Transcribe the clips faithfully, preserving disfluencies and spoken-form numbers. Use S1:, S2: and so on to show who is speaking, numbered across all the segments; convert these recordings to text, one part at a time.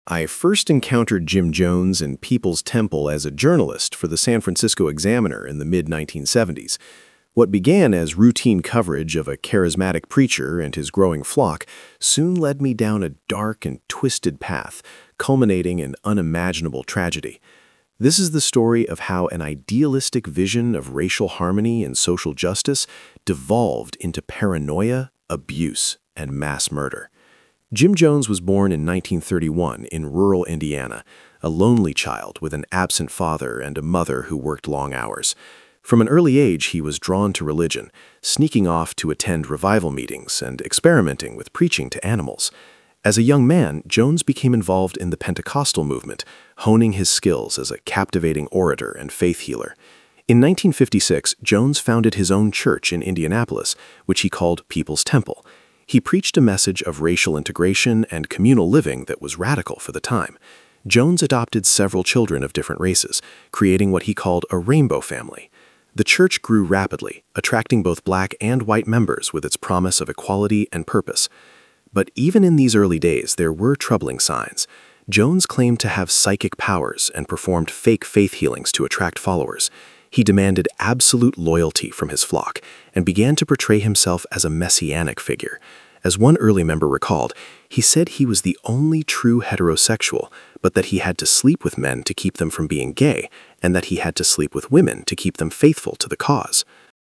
S1: I first encountered Jim Jones in People's Temple as a journalist for the San Francisco Examiner in the mid nineteen seventies. What began as routine coverage of a charismatic preacher and his growing flock soon led me down a dark and twisted path, culminating in unimaginable tragedy. This is the story of how an idealistic vision of racial harmony and social justice devolved into paranoia, abuse, and mass murder. Jim Jones was born in nineteen thirty-one in rural Indiana, a lonely child with an absent father and a mother who worked long hours. From an early age, he was drawn to religion, sneaking off to attend revival meetings and experimenting with preaching to animals. As a young man, Jones became involved in the Pentecostal movement, honing his skills as a captivating orator and faith healer. In nineteen fifty-six, Jones founded his own church in Indianapolis, which he called People's Temple. He preached a message of racial integration and communal living that was radical for the time. Jones adopted several children of different races, creating what he called a rainbow family. The church grew rapidly, attracting both black and white members with its promise of equality and purpose. But even in these early days, there were troubling signs. Jones claimed to have psychic powers and performed fake faith healings to attract followers. He demanded absolute loyalty from his flock and began to portray himself as a messianic figure. As one early member recalled, he said he was the only true heterosexual, but that he had to sleep with men to keep them from being gay, and that he had to sleep with women to keep them faithful to the cause.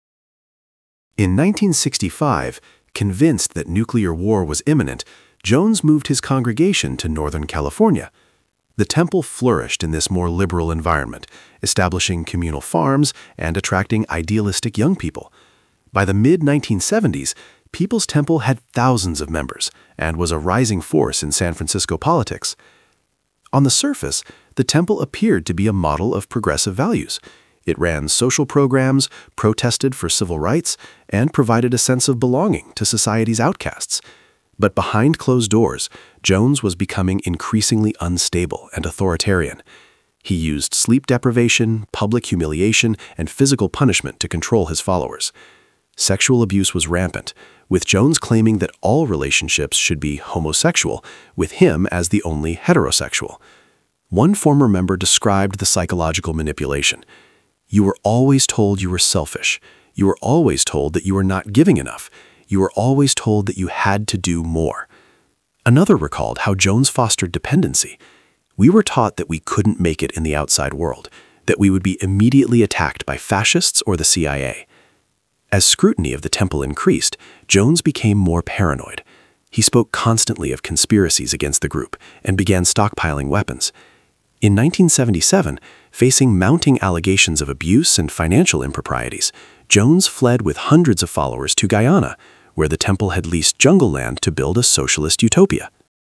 S1: In nineteen sixty-five, convinced that nuclear war was imminent, Jones moved his congregation to Northern California. The temple flourished in this more liberal environment, establishing communal farms and attracting idealistic young people. By the mid nineteen seventies, People's Temple had thousands of members and was a rising force in San Francisco politics. On the surface, the temple appeared to be a model of progressive values. It ran social programs, protested for civil rights, and provided a sense of belonging to society's outcasts. But behind closed doors, Jones was becoming increasingly unstable and authoritarian. He used sleep deprivation, public humiliation, and physical punishment to control his followers. Sexual abuse was rampant, with Jones claiming that all relationships should be homosexual, with him as the only heterosexual. One former member described the psychological manipulation. "You were always told you were selfish. You were always told that you were not giving enough. You were always told that you had to do more." Another recalled how Jones fostered dependency. "We were taught that we couldn't make it in the outside world, that we would be immediately attacked by fascists or the C I A. As scrutiny of the temple increased, Jones became more paranoid. He spoke constantly of conspiracies against the group and began stockpiling weapons. In nineteen seventy-seven, facing mounting allegations of abuse and financial improprieties, Jones fled with hundreds of followers to Guyana, where the temple had leased jungle land to build a socialist utopia.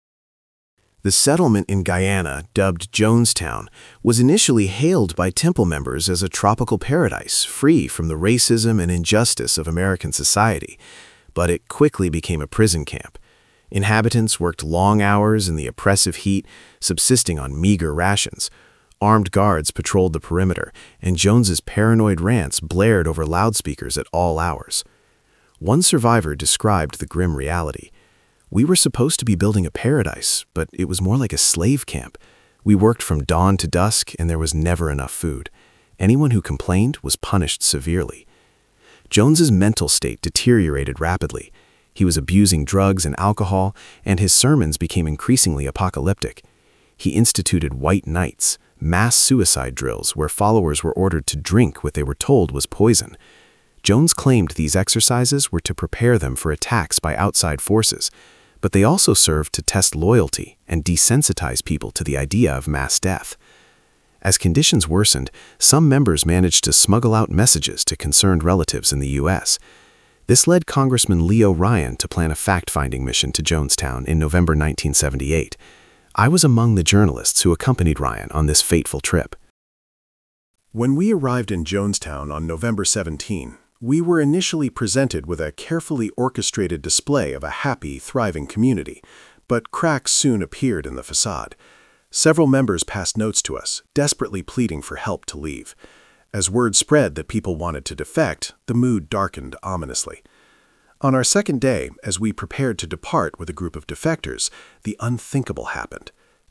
S1: The settlement in Guyana, dubbed Jonestown, was initially hailed by temple members as a tropical paradise, free from the racism and injustice of American society. But it quickly became a prison camp. Inhabitants worked long hours in the oppressive heat, subsisting on meager rations. Armed guards patrolled the perimeter, and Jones's paranoid rants blared over loudspeakers at all hours. One survivor described the grim reality. "We were supposed to be building a paradise, but it was more like a slave camp. We worked from dawn to dusk, and there was never enough food. Anyone who complained was punished severely." Jones's mental state deteriorated rapidly. He was abusing drugs and alcohol, and his sermons became increasingly apocalyptic. He instituted white nights, mass suicide drills where followers were ordered to drink what they were told was poison. Jones claimed these exercises were to prepare them for attacks by outside forces, but they also served to test loyalty and desensitize people to the idea of mass death. As conditions worsened, some members managed to smuggle out messages to concerned relatives in the U S This led Congressman Leo Ryan to plan a fact-finding mission to Jonestown in November nineteen seventy-eight. I was among the journalists who accompanied Ryan on this fateful trip. When we arrived in Jonestown on November seventeenth, we were initially presented with a carefully orchestrated display of a happy, thriving community, but cracks soon appeared in the facade. Several members passed notes to us, desperately pleading for help to leave. As word spread that people wanted to defect, the mood darkened ominously. On our second day, as we prepared to depart with a group of defectors, the unthinkable happened.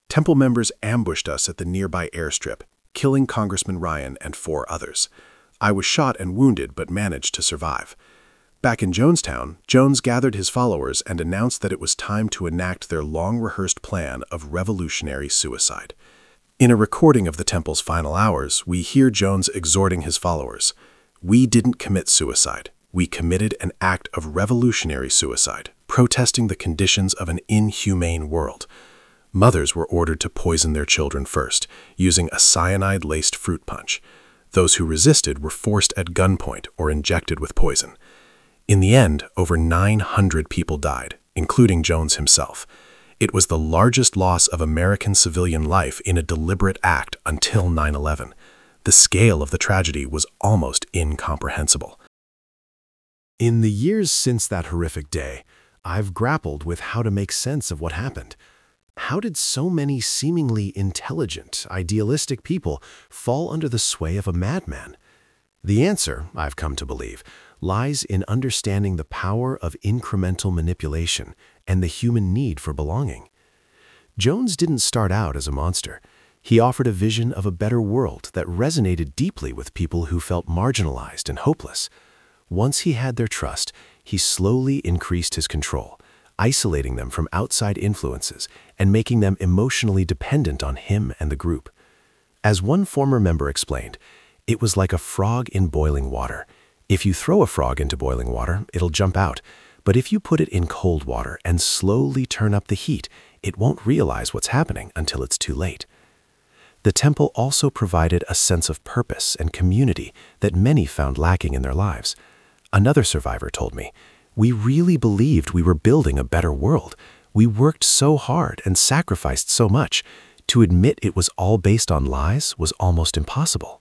S2: Temple members ambushed us at the nearby airstrip, killing Congressman Ryan and four others. I was shot and wounded but managed to survive. Back in Jonestown, Jones gathered his followers and announced that it was time to enact their long-rehearsed plan of revolutionary suicide. In a recording of the Temple's final hours, we hear Jones exhorting his followers, "We didn't commit suicide. We committed an act of revolutionary suicide, protesting the conditions of an inhumane world." Mothers were ordered to poison their children first, using a cyanide-laced fruit punch. Those who resisted were forced at gunpoint or injected with poison. In the end, over nine hundred people died, including Jones himself. It was the largest loss of American civilian life in a deliberate act until nine eleven. The scale of the tragedy was almost incomprehensible. In the years since that horrific day, I've grappled with how to make sense of what happened. How did so many seemingly intelligent, idealistic people fall under the sway of a madman? The answer, I've come to believe, lies in understanding the power of incremental manipulation and the human need for belonging. Jones didn't start out as a monster. He offered a vision of a better world that resonated deeply with people who felt marginalized and hopeless. Once he had their trust, he slowly increased his control, isolating them from outside influences and making them emotionally dependent on him and the group. As one former member explained, it was like a frog in boiling water. If you throw a frog into boiling water, it'll jump out. But if you put it in cold water and slowly turn up the heat, it won't realize what's happening until it's too late. The Temple also provided a sense of purpose and community that many found lacking in their lives. Another survivor told me, "We really believed we were building a better world. We worked so hard and sacrificed so much. To admit it was all based on lies was almost impossible."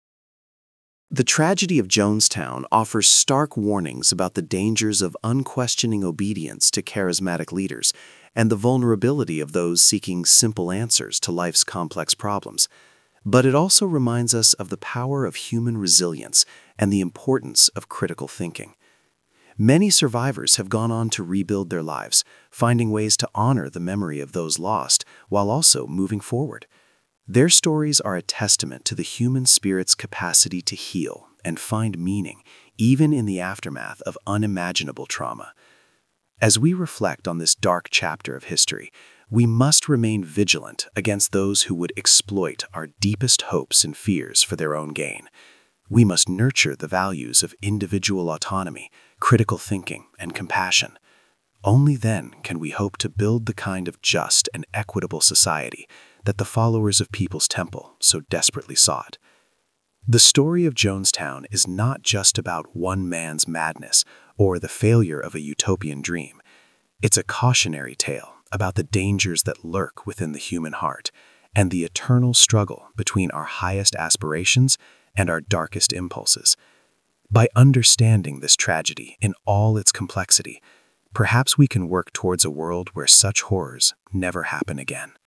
S3: The tragedy of Jonestown offers stark warnings about the dangers of unquestioning obedience to charismatic leaders and the vulnerability of those seeking simple answers to life's complex problems. But it also reminds us of the power of human resilience and the importance of critical thinking. Many survivors have gone on to rebuild their lives, finding ways to honor the memory of those lost while also moving forward. Their stories are a testament to the human spirit's capacity to heal and find meaning, even in the aftermath of unimaginable trauma. As we reflect on this dark chapter of history, we must remain vigilant against those who would exploit our deepest hopes and fears for their own gain. We must nurture the values of individual autonomy, critical thinking, and compassion. Only then can we hope to build the kind of just and equitable society that the followers of People's Temple so desperately sought. The story of Jonestown is not just about one man's madness or the failure of a utopian dream. It's a cautionary tale about the dangers that lurk within the human heart and the eternal struggle between our highest aspirations and our darkest impulses. By understanding this tragedy in all its complexity, perhaps we can work towards a world where such horrors never happen again.